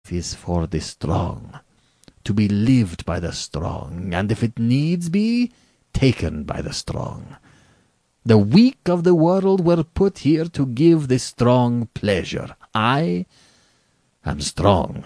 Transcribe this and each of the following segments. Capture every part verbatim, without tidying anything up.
is for the strong, to be lived by the strong, and if it needs be, taken by the strong. The weak of the world were put here to give the strong pleasure. I am strong.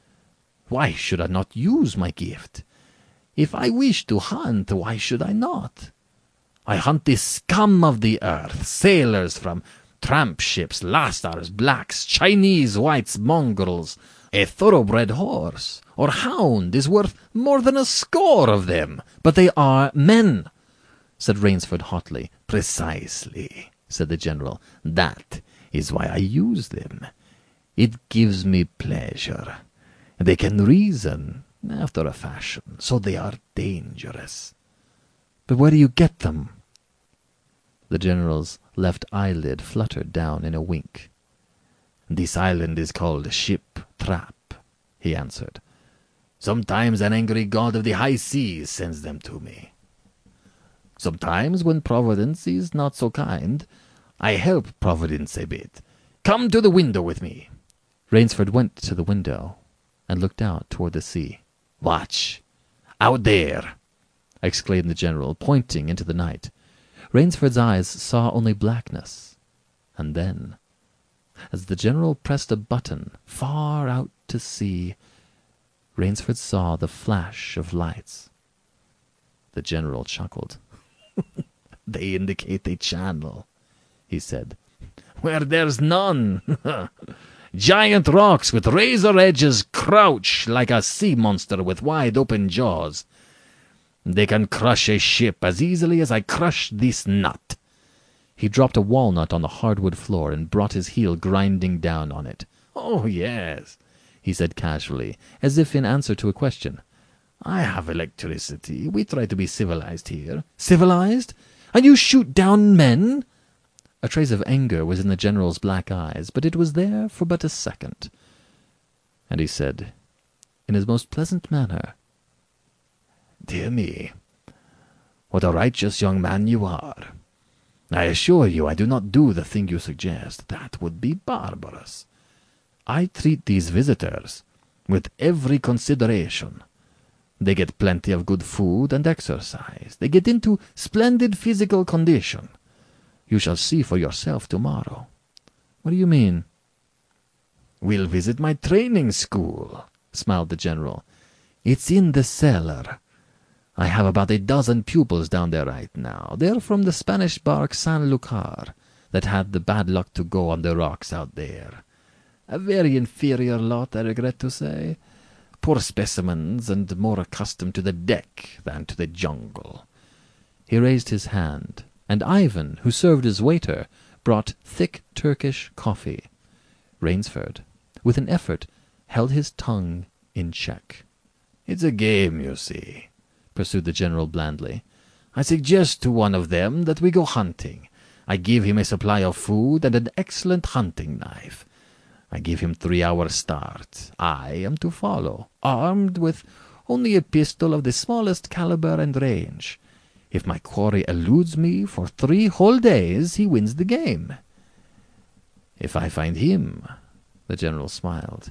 Why should I not use my gift? If I wish to hunt, why should I not? I hunt the scum of the earth, sailors from tramp ships, Lascars, blacks, Chinese, whites, mongrels. A thoroughbred horse or hound is worth more than a score of them. But they are men, said Rainsford hotly. Precisely, said the General. That is why I use them. It gives me pleasure. They can reason after a fashion, so they are dangerous. But where do you get them? The General's left eyelid fluttered down in a wink. This island is called Ship Trap, he answered. Sometimes an angry god of the high seas sends them to me. Sometimes, when Providence is not so kind, I help Providence a bit. Come to the window with me. Rainsford went to the window and looked out toward the sea. Watch! Out there! exclaimed the General, pointing into the night. Rainsford's eyes saw only blackness, and then, as the General pressed a button far out to sea, Rainsford saw the flash of lights. The General chuckled. They indicate a channel, he said, where there's none. Giant rocks with razor edges crouch like a sea monster with wide-open jaws. They can crush a ship as easily as I crush this nut. He dropped a walnut on the hardwood floor and brought his heel grinding down on it. Oh, yes, he said casually, as if in answer to a question. I have electricity. We try to be civilized here. Civilized? And you shoot down men? A trace of anger was in the General's black eyes, but it was there for but a second. And he said, in his most pleasant manner, Dear me, what a righteous young man you are. I assure you I do not do the thing you suggest. That would be barbarous. I treat these visitors with every consideration. They get plenty of good food and exercise. They get into splendid physical condition. You shall see for yourself tomorrow. What do you mean? We'll visit my training school, smiled the General. It's in the cellar. I have about a dozen pupils down there right now. They're from the Spanish bark San Lucar that had the bad luck to go on the rocks out there. A very inferior lot, I regret to say. Poor specimens and more accustomed to the deck than to the jungle. He raised his hand, and Ivan, who served as waiter, brought thick Turkish coffee. Rainsford, with an effort, held his tongue in check. It's a game, you see, pursued the General blandly. I suggest to one of them that we go hunting. I give him a supply of food and an excellent hunting knife. I give him three hours' start. I am to follow, armed with only a pistol of the smallest caliber and range. If my quarry eludes me for three whole days, he wins the game. If I find him, the General smiled,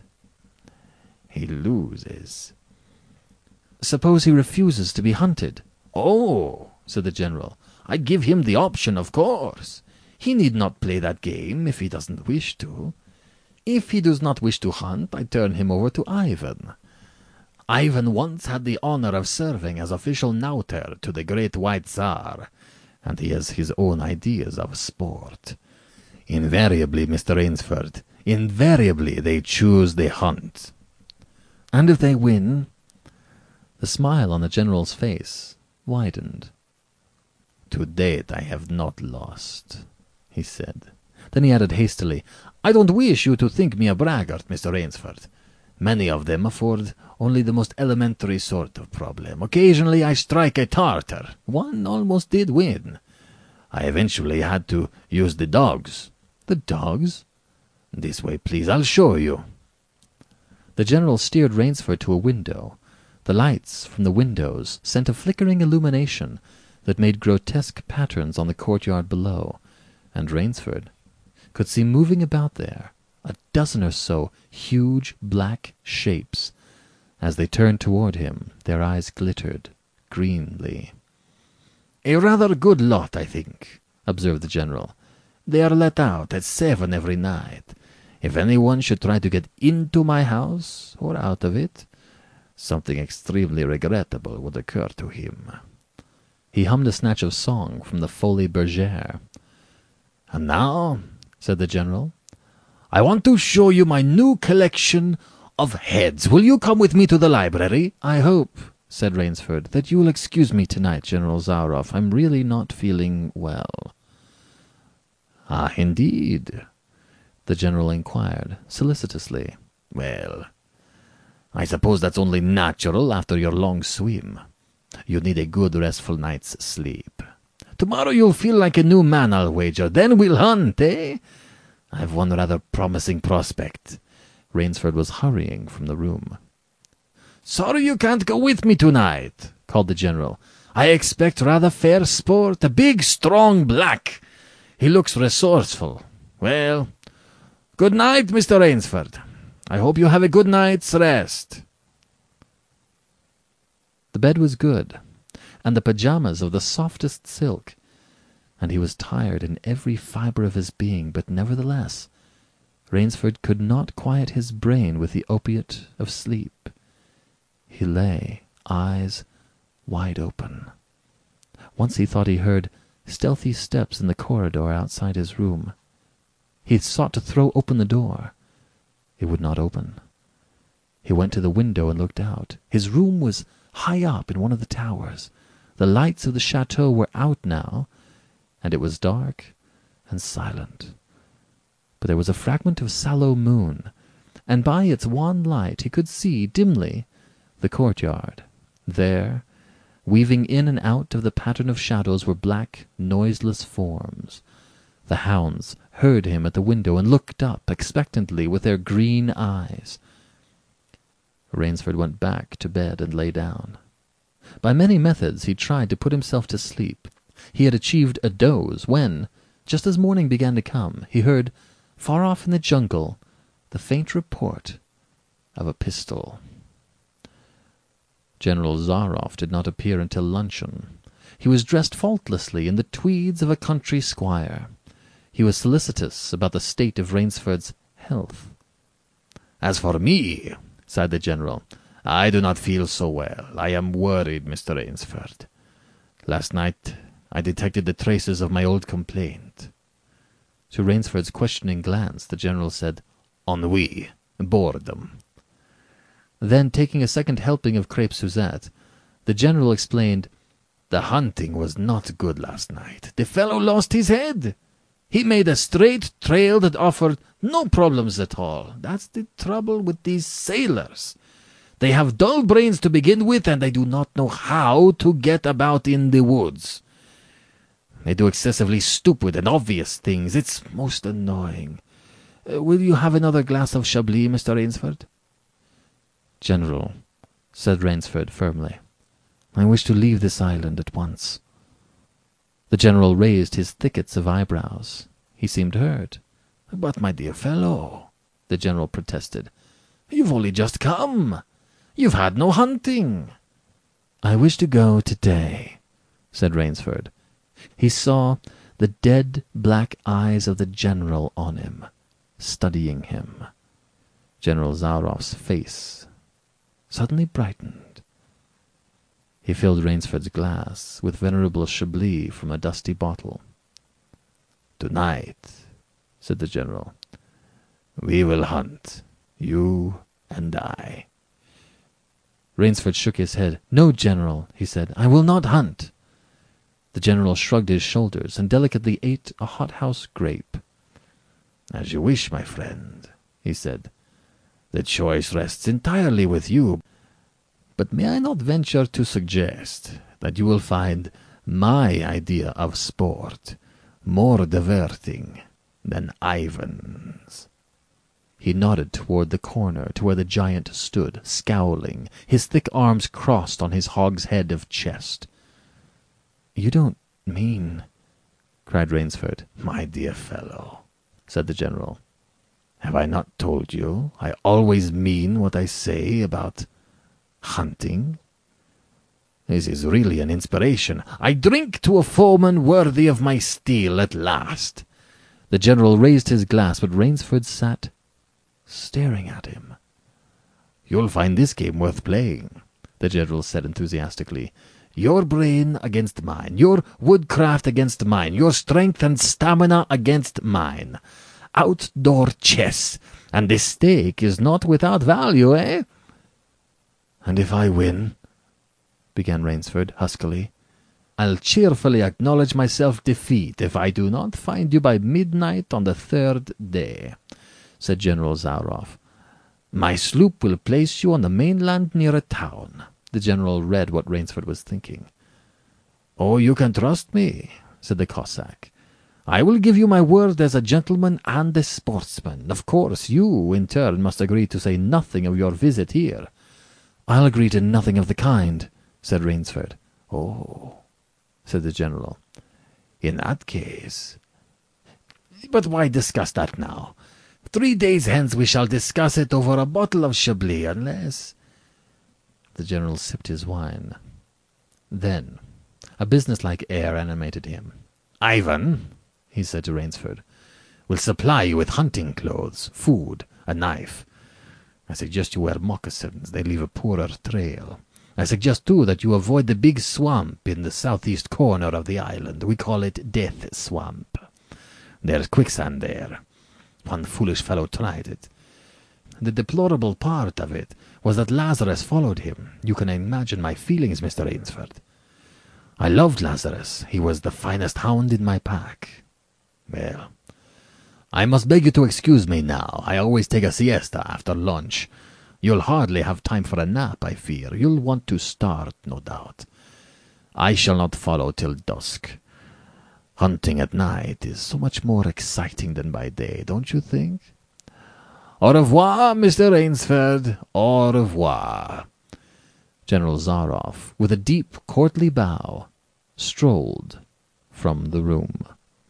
he loses. Suppose he refuses to be hunted? Oh, said the General, I give him the option, of course. He need not play that game if he doesn't wish to. If he does not wish to hunt, I turn him over to Ivan. Ivan once had the honor of serving as official nauter to the great White Tsar, and he has his own ideas of sport. Invariably, Mister Rainsford, invariably they choose the hunt. And if they win? The smile on the General's face widened. To date I have not lost, he said. Then he added hastily, I don't wish you to think me a braggart, Mister Rainsford. Many of them afford only the most elementary sort of problem. Occasionally I strike a Tartar. One almost did win. I eventually had to use the dogs. The dogs? This way, please. I'll show you. The General steered Rainsford to a window. The lights from the windows sent a flickering illumination that made grotesque patterns on the courtyard below, and Rainsford could see moving about there a dozen or so huge black shapes. As they turned toward him, their eyes glittered greenly. "A rather good lot, I think," observed the general. "They are let out at seven every night. If anyone should try to get into my house, or out of it, something extremely regrettable would occur to him." He hummed a snatch of song from the Folie Bergère. "And now," said the general, "I want to show you my new collection of heads. Will you come with me to the library?" "I hope," said Rainsford, "that you will excuse me tonight, General Zaroff. I'm really not feeling well." "Ah, indeed?" the general inquired, solicitously. "Well, I suppose that's only natural after your long swim. You need a good restful night's sleep. Tomorrow you'll feel like a new man, I'll wager. Then we'll hunt, eh? I've one rather promising prospect." Rainsford was hurrying from the room. "Sorry you can't go with me tonight," called the general. "I expect rather fair sport. A big, strong black. He looks resourceful. Well, good night, Mister Rainsford. I hope you have a good night's rest." The bed was good, and the pajamas of the softest silk, and he was tired in every fibre of his being, but nevertheless Rainsford could not quiet his brain with the opiate of sleep. He lay, eyes wide open. Once he thought he heard stealthy steps in the corridor outside his room. He sought to throw open the door. It would not open. He went to the window and looked out. His room was high up in one of the towers. The lights of the chateau were out now, and it was dark and silent. But there was a fragment of sallow moon, and by its wan light he could see dimly the courtyard. There, weaving in and out of the pattern of shadows, were black, noiseless forms. The hounds heard him at the window and looked up expectantly with their green eyes. Rainsford went back to bed and lay down. By many methods he tried to put himself to sleep. He had achieved a doze when, just as morning began to come, he heard, far off in the jungle, the faint report of a pistol. General Zaroff did not appear until luncheon. He was dressed faultlessly in the tweeds of a country squire. He was solicitous about the state of Rainsford's health. "As for me," sighed the general, "I do not feel so well. I am worried, Mister Rainsford. Last night I detected the traces of my old complaint." To Rainsford's questioning glance, the general said, "Ennui, boredom." Then, taking a second helping of crepe Suzette, the general explained, "The hunting was not good last night. The fellow lost his head. He made a straight trail that offered no problems at all. That's the trouble with these sailors. They have dull brains to begin with, and they do not know how to get about in the woods. They do excessively stupid and obvious things. It's most annoying. Uh, will you have another glass of Chablis, Mister Rainsford?" "General," said Rainsford firmly, "I wish to leave this island at once." The general raised his thickets of eyebrows. He seemed hurt. "But, my dear fellow," the general protested, "you've only just come. You've had no hunting." "I wish to go today," said Rainsford. He saw the dead black eyes of the general on him, studying him. General Zaroff's face suddenly brightened. He filled Rainsford's glass with venerable Chablis from a dusty bottle. "Tonight," said the general, "we will hunt, you and I." Rainsford shook his head. "No, General," he said, "I will not hunt." The general shrugged his shoulders and delicately ate a hothouse grape. "As you wish, my friend," he said. "The choice rests entirely with you. But may I not venture to suggest that you will find my idea of sport more diverting than Ivan's?" He nodded toward the corner to where the giant stood, scowling, his thick arms crossed on his hogshead of chest. "You don't mean—" cried Rainsford. "My dear fellow," said the general, Have I not told you I always mean what I say about hunting? This is really an inspiration. I drink to a foeman worthy of my steel at last." The general raised his glass, but Rainsford sat staring at him. "You'll find this game worth playing," the general said enthusiastically. "Your brain against mine, your woodcraft against mine, your strength and stamina against mine. Outdoor chess, and this stake is not without value, eh?" "And if I win," began Rainsford huskily. "I'll cheerfully acknowledge myself defeat if I do not find you by midnight on the third day," said General Zaroff. "My sloop will place you on the mainland near a town." The general read what Rainsford was thinking. "Oh, you can trust me," said the Cossack. "I will give you my word as a gentleman and a sportsman. Of course, you, in turn, must agree to say nothing of your visit here." "I'll agree to nothing of the kind," said Rainsford. "Oh," said the general. "In that case... But why discuss that now? Three days hence we shall discuss it over a bottle of Chablis, unless—" The general sipped his wine. Then a businesslike air animated him. "Ivan," he said to Rainsford, "will supply you with hunting clothes, food, a knife. I suggest you wear moccasins. They leave a poorer trail. I suggest, too, that you avoid the big swamp in the southeast corner of the island. We call it Death Swamp. There's quicksand there. One foolish fellow tried it. The deplorable part of it was that Lazarus followed him. You can imagine my feelings, Mister Rainsford. I loved Lazarus. He was the finest hound in my pack. Well, I must beg you to excuse me now. I always take a siesta after lunch. You'll hardly have time for a nap, I fear. You'll want to start, no doubt. I shall not follow till dusk. Hunting at night is so much more exciting than by day, don't you think? Au revoir, Mister Rainsford. Au revoir." General Zaroff, with a deep courtly bow, strolled from the room.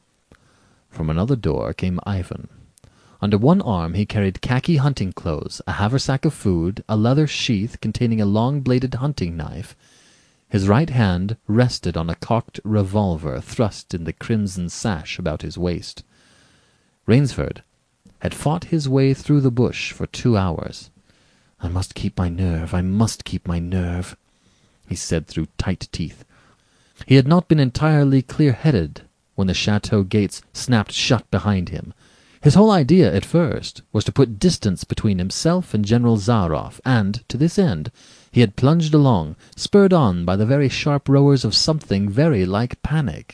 From another door came Ivan. Under one arm he carried khaki hunting clothes, a haversack of food, a leather sheath containing a long-bladed hunting knife. His right hand rested on a cocked revolver thrust in the crimson sash about his waist. Rainsford had fought his way through the bush for two hours. "I must keep my nerve, I must keep my nerve," he said through tight teeth. He had not been entirely clear-headed when the chateau gates snapped shut behind him. His whole idea, at first, was to put distance between himself and General Zaroff, and, to this end, he had plunged along, spurred on by the very sharp rowers of something very like panic.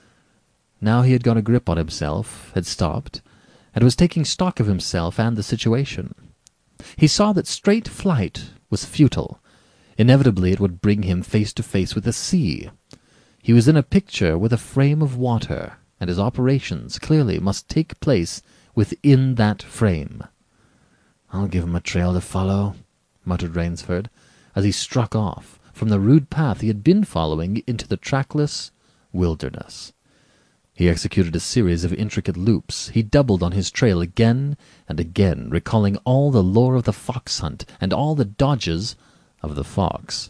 Now he had got a grip on himself, had stopped, and was taking stock of himself and the situation. He saw that straight flight was futile. Inevitably it would bring him face to face with the sea. He was in a picture with a frame of water, and his operations clearly must take place within that frame. "I'll give him a trail to follow," muttered Rainsford, as he struck off from the rude path he had been following into the trackless wilderness. He executed a series of intricate loops. He doubled on his trail again and again, recalling all the lore of the fox hunt and all the dodges of the fox.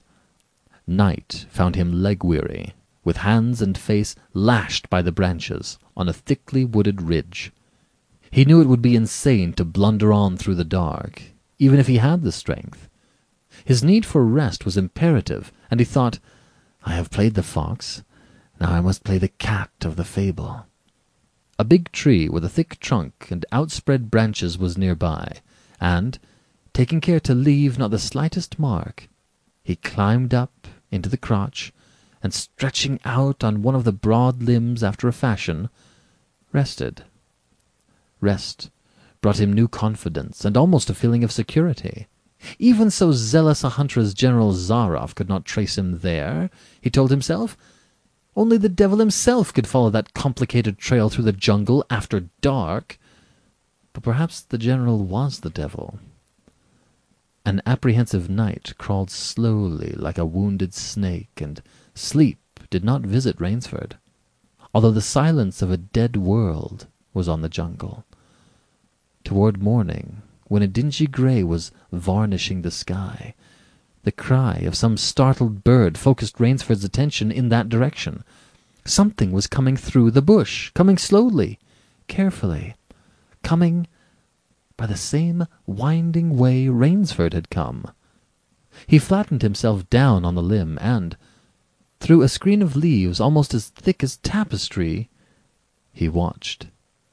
Night found him leg-weary, with hands and face lashed by the branches on a thickly wooded ridge. He knew it would be insane to blunder on through the dark, even if he had the strength. His need for rest was imperative, and he thought, "I have played the fox. Now I must play the cat of the fable." A big tree with a thick trunk and outspread branches was nearby, and, taking care to leave not the slightest mark, he climbed up into the crotch, and stretching out on one of the broad limbs after a fashion, rested. Rest brought him new confidence and almost a feeling of security. Even so zealous a hunter as General Zaroff could not trace him there, he told himself. Only the devil himself could follow that complicated trail through the jungle after dark. But perhaps the general was the devil. An apprehensive night crawled slowly like a wounded snake, and sleep did not visit Rainsford, although the silence of a dead world was on the jungle. Toward morning, when a dingy grey was varnishing the sky, the cry of some startled bird focused Rainsford's attention in that direction. Something was coming through the bush, coming slowly, carefully, coming by the same winding way Rainsford had come. He flattened himself down on the limb, and, through a screen of leaves almost as thick as tapestry, he watched.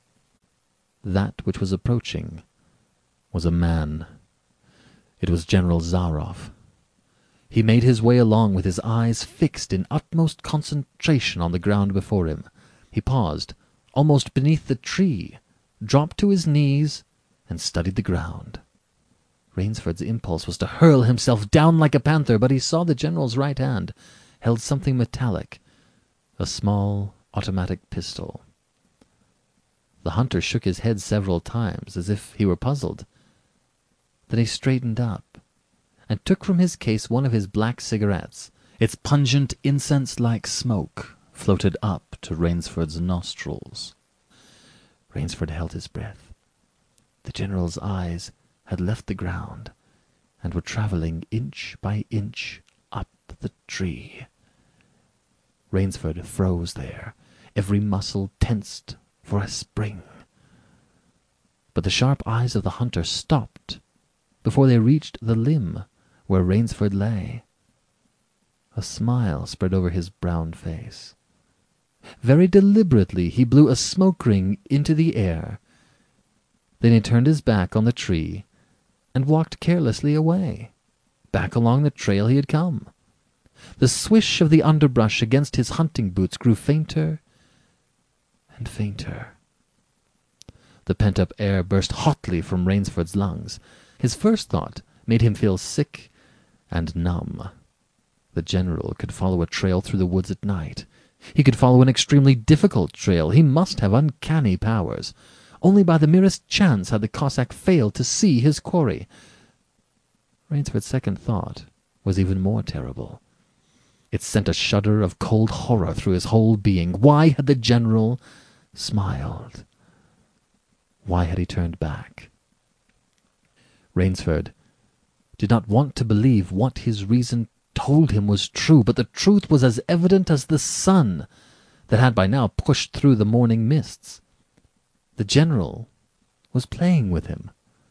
That which was approaching was a man. It was General Zaroff. He made his way along with his eyes fixed in utmost concentration on the ground before him. He paused, almost beneath the tree, dropped to his knees, and studied the ground. Rainsford's impulse was to hurl himself down like a panther, but he saw the general's right hand held something metallic, a small automatic pistol. The hunter shook his head several times, as if he were puzzled. Then he straightened up, and took from his case one of his black cigarettes. Its pungent, incense-like smoke floated up to Rainsford's nostrils. Rainsford held his breath. The general's eyes had left the ground, and were travelling inch by inch up the tree. Rainsford froze there, every muscle tensed for a spring. But the sharp eyes of the hunter stopped before they reached the limb where Rainsford lay. A smile spread over his brown face. Very deliberately he blew a smoke ring into the air. Then he turned his back on the tree and walked carelessly away, back along the trail he had come. The swish of the underbrush against his hunting boots grew fainter and fainter. The pent-up air burst hotly from Rainsford's lungs. His first thought made him feel sick and numb. The general could follow a trail through the woods at night. He could follow an extremely difficult trail. He must have uncanny powers. Only by the merest chance had the Cossack failed to see his quarry. Rainsford's second thought was even more terrible. It sent a shudder of cold horror through his whole being. Why had the general smiled? Why had he turned back? Rainsford did not want to believe what his reason told him was true, but the truth was as evident as the sun that had by now pushed through the morning mists. The general was playing with him.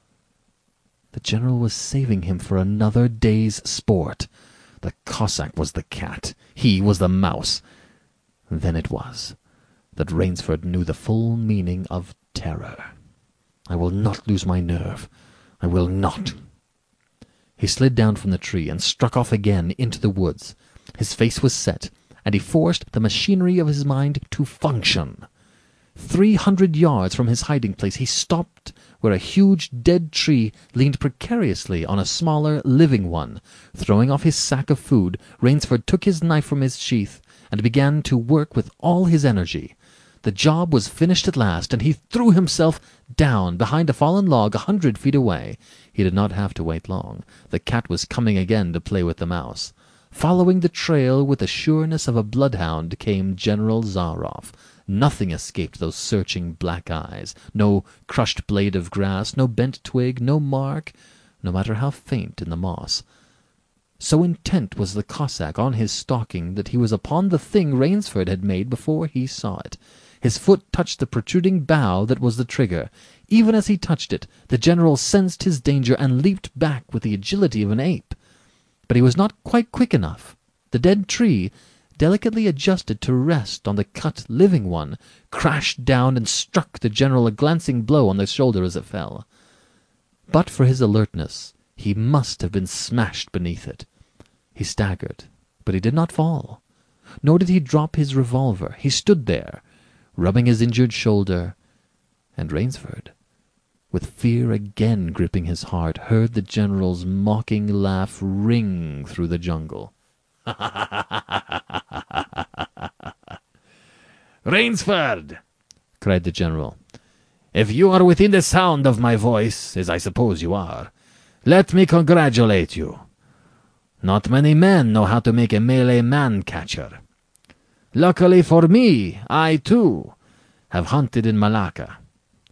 The general was saving him for another day's sport. The Cossack was the cat. He was the mouse. Then it was that Rainsford knew the full meaning of terror. I will not lose my nerve. I will not. He slid down from the tree and struck off again into the woods. His face was set, and he forced the machinery of his mind to function. Three hundred yards from his hiding place he stopped where a huge dead tree leaned precariously on a smaller, living one. Throwing off his sack of food, Rainsford took his knife from his sheath and began to work with all his energy. The job was finished at last, and he threw himself down behind a fallen log a hundred feet away. He did not have to wait long. The cat was coming again to play with the mouse. Following the trail with the sureness of a bloodhound came General Zaroff. Nothing escaped those searching black eyes. No crushed blade of grass, no bent twig, no mark, no matter how faint in the moss. So intent was the Cossack on his stalking that he was upon the thing Rainsford had made before he saw it. His foot touched the protruding bough that was the trigger. Even as he touched it, the general sensed his danger and leaped back with the agility of an ape. But he was not quite quick enough. The dead tree, delicately adjusted to rest on the cut living one, crashed down and struck the general a glancing blow on the shoulder as it fell. But for his alertness, he must have been smashed beneath it. He staggered, but he did not fall. Nor did he drop his revolver. He stood there, rubbing his injured shoulder, and Rainsford, with fear again gripping his heart, heard the general's mocking laugh ring through the jungle. "Rainsford!" cried the general. "If you are within the sound of my voice, as I suppose you are, let me congratulate you. Not many men know how to make a Malay man-catcher. Luckily for me, I, too, have hunted in Malacca.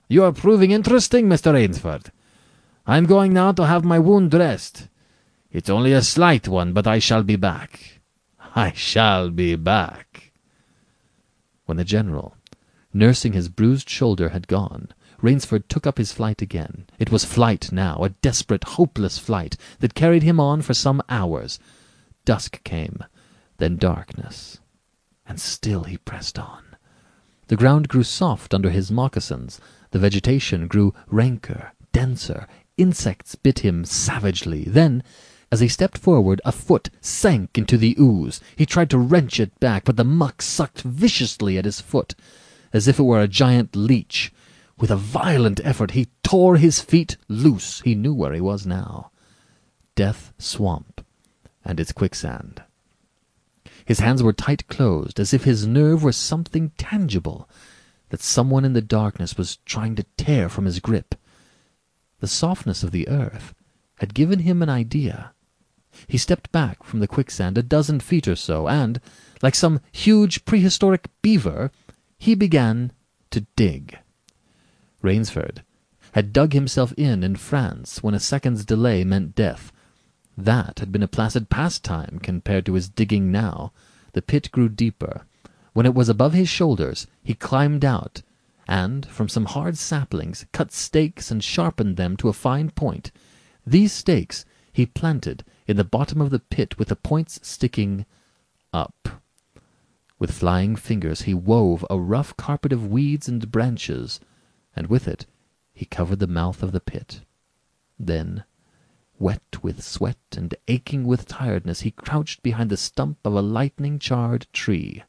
You are proving interesting, Mister Rainsford. I'm going now to have my wound dressed. It's only a slight one, but I shall be back. I shall be back." When the general, nursing his bruised shoulder, had gone, Rainsford took up his flight again. It was flight now, a desperate, hopeless flight that carried him on for some hours. Dusk came, then darkness, and still he pressed on. The ground grew soft under his moccasins. The vegetation grew ranker, denser. Insects bit him savagely. Then, as he stepped forward, a foot sank into the ooze. He tried to wrench it back, but the muck sucked viciously at his foot, as if it were a giant leech. With a violent effort he tore his feet loose. He knew where he was now. Death Swamp and its quicksand. His hands were tight-closed, as if his nerve were something tangible that someone in the darkness was trying to tear from his grip. The softness of the earth had given him an idea. He stepped back from the quicksand a dozen feet or so, and, like some huge prehistoric beaver, he began to dig. Rainsford had dug himself in in France when a second's delay meant death. That had been a placid pastime compared to his digging now. The pit grew deeper. When it was above his shoulders, he climbed out, and, from some hard saplings, cut stakes and sharpened them to a fine point. These stakes he planted in the bottom of the pit with the points sticking up. With flying fingers he wove a rough carpet of weeds and branches, and with it he covered the mouth of the pit. Then, wet with sweat and aching with tiredness, he crouched behind the stump of a lightning-charred tree.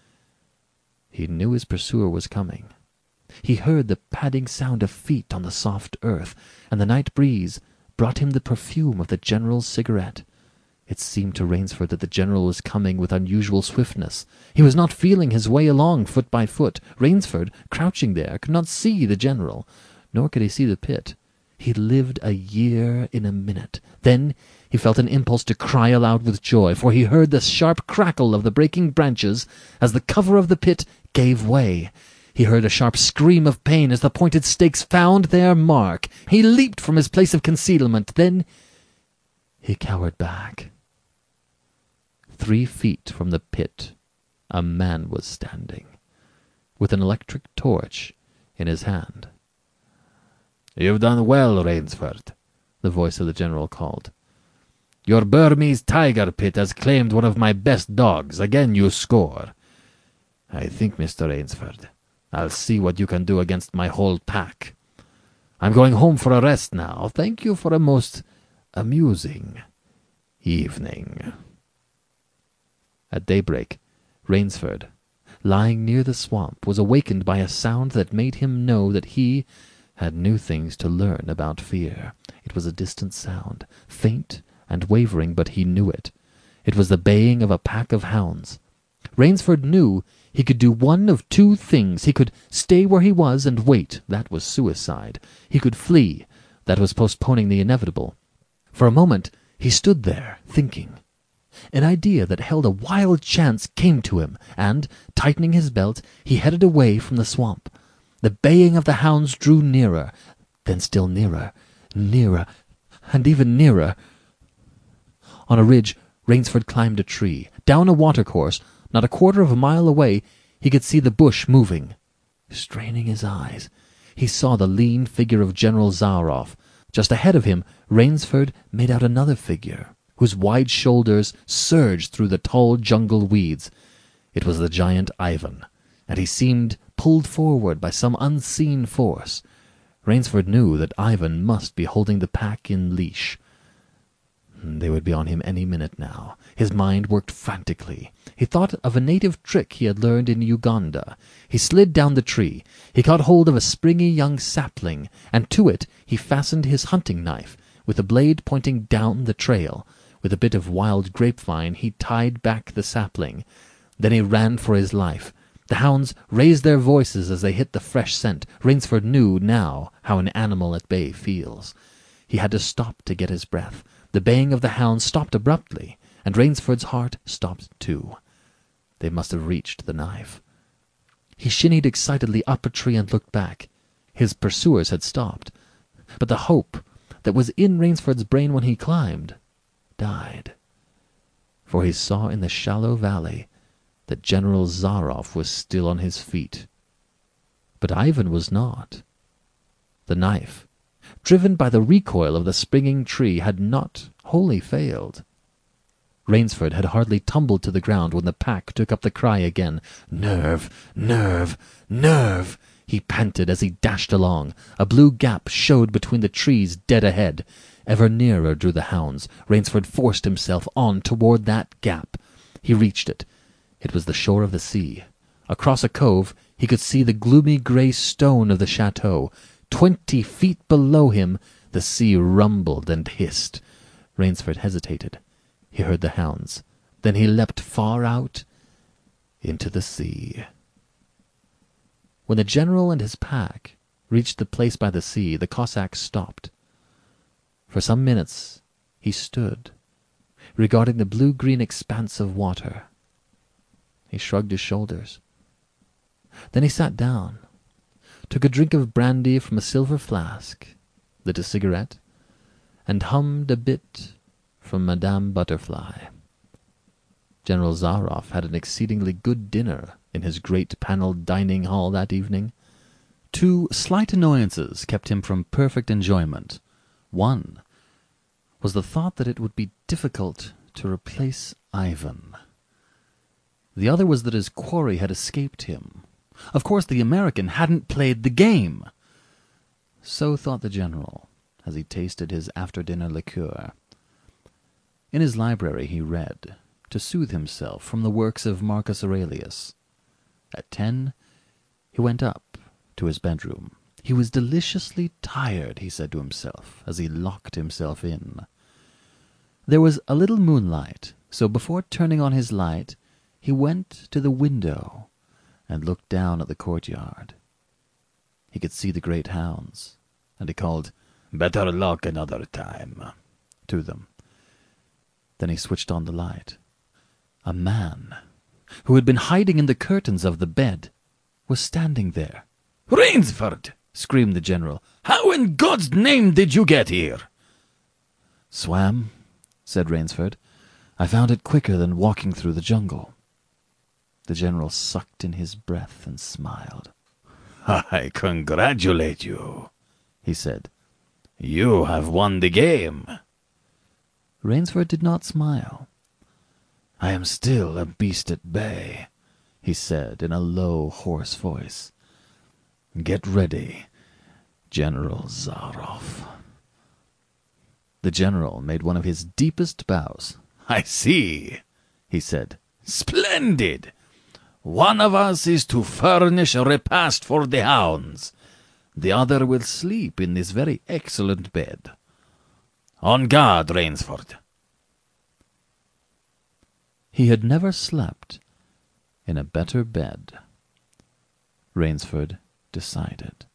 He knew his pursuer was coming. He heard the padding sound of feet on the soft earth, and the night breeze brought him the perfume of the general's cigarette. It seemed to Rainsford that the general was coming with unusual swiftness. He was not feeling his way along foot by foot. Rainsford, crouching there, could not see the general, nor could he see the pit. He lived a year in a minute. Then he felt an impulse to cry aloud with joy, for he heard the sharp crackle of the breaking branches as the cover of the pit gave way. He heard a sharp scream of pain as the pointed stakes found their mark. He leaped from his place of concealment. Then he cowered back. Three feet from the pit, a man was standing, with an electric torch in his hand. "You've done well, Rainsford," the voice of the general called. "Your Burmese tiger pit has claimed one of my best dogs. Again you score. I think, Mister Rainsford, I'll see what you can do against my whole pack. I'm going home for a rest now. Thank you for a most amusing evening." At daybreak, Rainsford, lying near the swamp, was awakened by a sound that made him know that he had new things to learn about fear. It was a distant sound, faint and wavering, but he knew it. It was the baying of a pack of hounds. Rainsford knew he could do one of two things. He could stay where he was and wait. That was suicide. He could flee. That was postponing the inevitable. For a moment he stood there, thinking. An idea that held a wild chance came to him, and, tightening his belt, he headed away from the swamp. The baying of the hounds drew nearer, then still nearer, nearer, and even nearer. On a ridge, Rainsford climbed a tree. Down a watercourse, not a quarter of a mile away, he could see the bush moving. Straining his eyes, he saw the lean figure of General Zaroff. Just ahead of him, Rainsford made out another figure, whose wide shoulders surged through the tall jungle weeds. It was the giant Ivan, and he seemed pulled forward by some unseen force. Rainsford knew that Ivan must be holding the pack in leash. They would be on him any minute now. His mind worked frantically. He thought of a native trick he had learned in Uganda. He slid down the tree. He caught hold of a springy young sapling, and to it he fastened his hunting knife, with the blade pointing down the trail. With a bit of wild grapevine he tied back the sapling. Then he ran for his life. The hounds raised their voices as they hit the fresh scent. Rainsford knew now how an animal at bay feels. He had to stop to get his breath. The baying of the hounds stopped abruptly, and Rainsford's heart stopped too. They must have reached the knife. He shinnied excitedly up a tree and looked back. His pursuers had stopped, but the hope that was in Rainsford's brain when he climbed died. For he saw in the shallow valley that General Zaroff was still on his feet. But Ivan was not. The knife, driven by the recoil of the springing tree, had not wholly failed. Rainsford had hardly tumbled to the ground when the pack took up the cry again. "Nerve! Nerve! Nerve!" he panted as he dashed along. A blue gap showed between the trees dead ahead. Ever nearer drew the hounds. Rainsford forced himself on toward that gap. He reached it. It was the shore of the sea. Across a cove he could see the gloomy grey stone of the chateau. Twenty feet below him the sea rumbled and hissed. Rainsford hesitated. He heard the hounds. Then he leapt far out into the sea. When the general and his pack reached the place by the sea, the Cossack stopped. For some minutes he stood, regarding the blue-green expanse of water. He shrugged his shoulders. Then he sat down, took a drink of brandy from a silver flask, lit a cigarette, and hummed a bit from Madame Butterfly. General Zaroff had an exceedingly good dinner in his great panelled dining hall that evening. Two slight annoyances kept him from perfect enjoyment. One was the thought that it would be difficult to replace Ivan. The other was that his quarry had escaped him. Of course the American hadn't played the game. So thought the general, as he tasted his after-dinner liqueur. In his library he read, to soothe himself, from the works of Marcus Aurelius. At ten, he went up to his bedroom. He was deliciously tired, he said to himself, as he locked himself in. There was a little moonlight, so before turning on his light, he went to the window and looked down at the courtyard. He could see the great hounds, and he called, "Better luck another time," to them. Then he switched on the light. A man, who had been hiding in the curtains of the bed, was standing there. "Rainsford!" screamed the general. "How in God's name did you get here?" "Swam," said Rainsford. "I found it quicker than walking through the jungle." The general sucked in his breath and smiled. "I congratulate you," he said. "You have won the game." Rainsford did not smile. "I am still a beast at bay," he said in a low, hoarse voice. "Get ready, General Zaroff." The general made one of his deepest bows. "I see," he said. "Splendid! One of us is to furnish a repast for the hounds. The other will sleep in this very excellent bed. On guard, Rainsford." He had never slept in a better bed, Rainsford decided.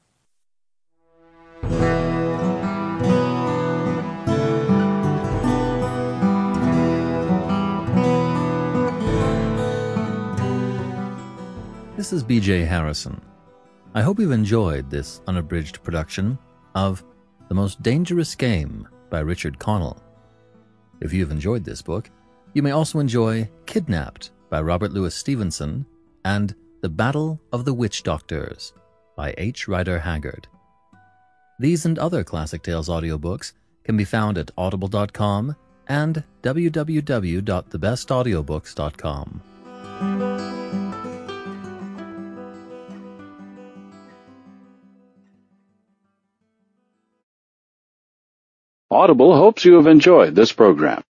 This is B J Harrison. I hope you've enjoyed this unabridged production of The Most Dangerous Game by Richard Connell. If you've enjoyed this book, you may also enjoy Kidnapped by Robert Louis Stevenson and The Battle of the Witch Doctors by H. Rider Haggard. These and other Classic Tales audiobooks can be found at audible dot com and w w w dot the best audiobooks dot com. Audible hopes you have enjoyed this program.